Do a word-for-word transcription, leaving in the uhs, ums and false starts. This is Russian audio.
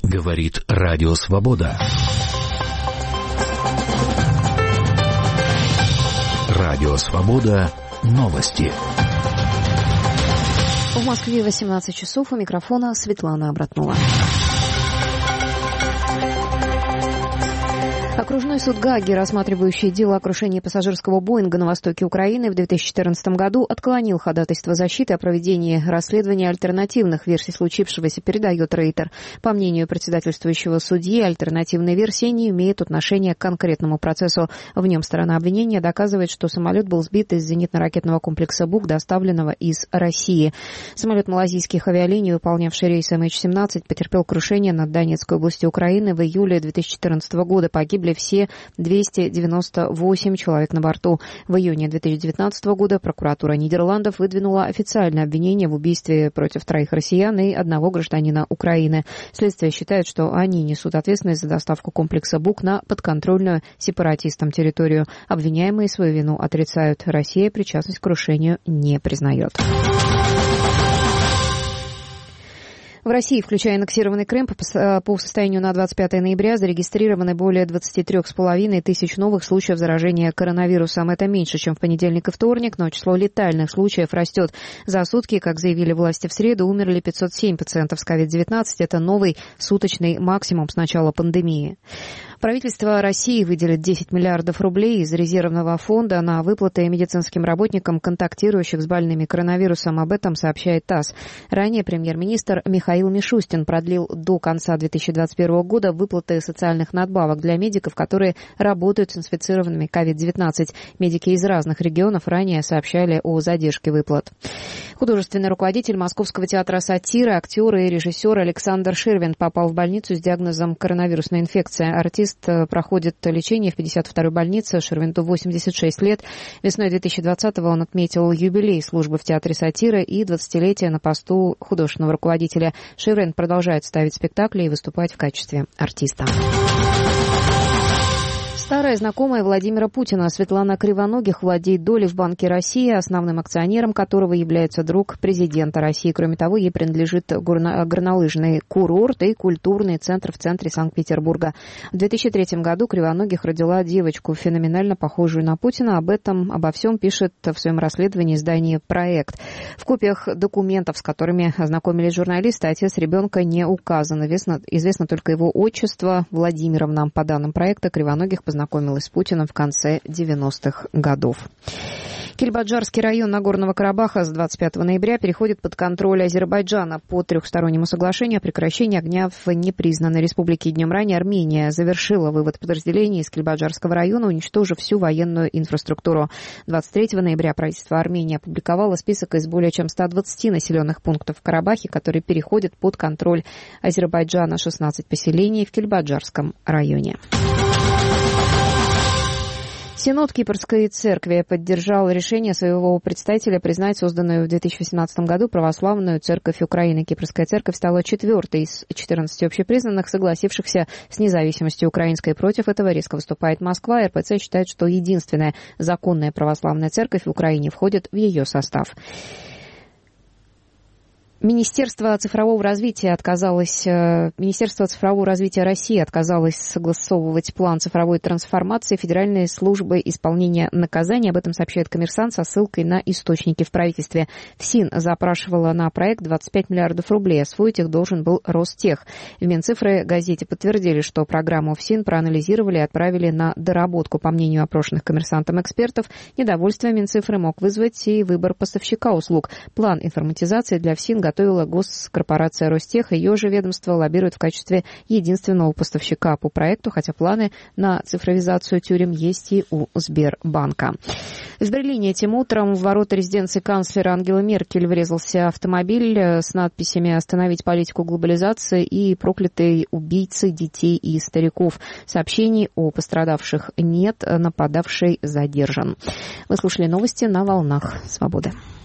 Говорит Радио Свобода. Радио Свобода. Новости. В Москве восемнадцать часов. У микрофона Светлана Обратнова. Окружной суд Гааги, рассматривающий дело о крушении пассажирского Боинга на востоке Украины в две тысячи четырнадцатом году, отклонил ходатайство защиты о проведении расследования альтернативных версий случившегося, передает Рейтер. По мнению председательствующего судьи, альтернативные версии не имеют отношения к конкретному процессу. В нем сторона обвинения доказывает, что самолет был сбит из зенитно-ракетного комплекса «Бук», доставленного из России. Самолет малазийских авиалиний, выполнявший рейс эм эйч семнадцать, потерпел крушение над Донецкой областью Украины в июле две тысячи четырнадцатого года. Погибли все двести девяносто восемь человек на борту. В июне две тысячи девятнадцатого года прокуратура Нидерландов выдвинула официальное обвинение в убийстве против троих россиян и одного гражданина Украины. Следствие считает, что они несут ответственность за доставку комплекса «Бук» на подконтрольную сепаратистам территорию. Обвиняемые свою вину отрицают. Россия причастность к крушению не признает. В России, включая аннексированный Крым, по состоянию на двадцать пятое ноября зарегистрированы более двадцать три с половиной тысяч новых случаев заражения коронавирусом. Это меньше, чем в понедельник и вторник, но число летальных случаев растет. За сутки, как заявили власти в среду, умерли пятьсот семь пациентов с ковид девятнадцать. Это новый суточный максимум с начала пандемии. Правительство России выделит десять миллиардов рублей из резервного фонда на выплаты медицинским работникам, контактирующих с больными коронавирусом. Об этом сообщает ТАСС. Ранее премьер-министр Михаил Мишустин продлил до конца две тысячи двадцать первого года выплаты социальных надбавок для медиков, которые работают с инфицированными ковид девятнадцать. Медики из разных регионов ранее сообщали о задержке выплат. Художественный руководитель Московского театра сатиры, актер и режиссер Александр Ширвин попал в больницу с диагнозом коронавирусная инфекция. Артист проходит лечение в пятьдесят второй больнице. Ширвинту восемьдесят шесть лет. Весной две тысячи двадцатого он отметил юбилей службы в театре сатиры и двадцатилетие на посту художественного руководителя. Ширвин продолжает ставить спектакли и выступать в качестве артиста. Старая знакомая Владимира Путина Светлана Кривоногих владеет долей в Банке России, основным акционером которого является друг президента России. Кроме того, ей принадлежит горно- горнолыжный курорт и культурный центр в центре Санкт-Петербурга. В две тысячи третьем году Кривоногих родила девочку, феноменально похожую на Путина. Об этом, обо всем пишет в своем расследовании издание «Проект». В копиях документов, с которыми ознакомились журналисты, отец ребенка не указан. Известно, известно только его отчество Владимировна. По данным проекта, Кривоногих познакомилась с Путиным в конце девяностых годов. Кельбаджарский район Нагорного Карабаха с двадцать пятого ноября переходит под контроль Азербайджана по трехстороннему соглашению о прекращении огня в непризнанной республике. Днем ранее Армения завершила вывод подразделений из Кельбаджарского района, уничтожив всю военную инфраструктуру. двадцать третьего ноября правительство Армении опубликовало список из более чем ста двадцати населенных пунктов в Карабахе, которые переходят под контроль Азербайджана. шестнадцать поселений в Кельбаджарском районе. Синод Кипрской церкви поддержал решение своего представителя признать созданную в две тысячи восемнадцатом году православную церковь Украины. Кипрская церковь стала четвертой из четырнадцати общепризнанных, согласившихся с независимостью украинской. Против этого резко выступает Москва. эр пэ цэ считает, что единственная законная православная церковь в Украине входит в ее состав. Министерство цифрового развития отказалось, Министерство цифрового развития России отказалось согласовывать план цифровой трансформации Федеральной службы исполнения наказаний. Об этом сообщает «Коммерсант» со ссылкой на источники в правительстве. ФСИН запрашивала на проект двадцать пять миллиардов рублей. Освоить их должен был Ростех. В Минцифры газете подтвердили, что программу ФСИН проанализировали и отправили на доработку. По мнению опрошенных «Коммерсантом» экспертов, недовольство Минцифры мог вызвать и выбор поставщика услуг. План информатизации для ФСИН готовила госкорпорация Ростех. Ее же ведомство лоббирует в качестве единственного поставщика по проекту, хотя планы на цифровизацию тюрем есть и у Сбербанка. В Берлине этим утром в ворота резиденции канцлера Ангелы Меркель врезался автомобиль с надписями «Остановить политику глобализации» и «Проклятые убийцы детей и стариков». Сообщений о пострадавших нет, нападавший задержан. Вы слушали новости на волнах Свободы.